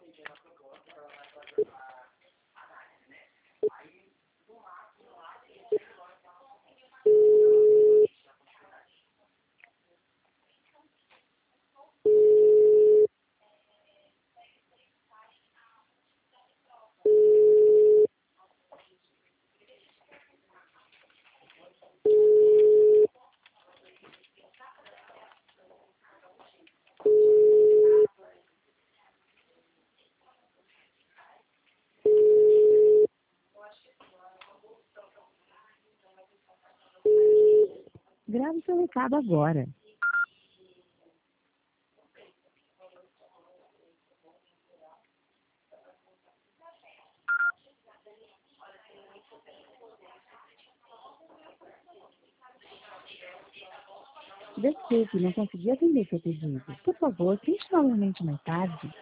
Grave seu recado agora. Desculpe, não consegui atender seu pedido. Por favor, tente novamente mais tarde.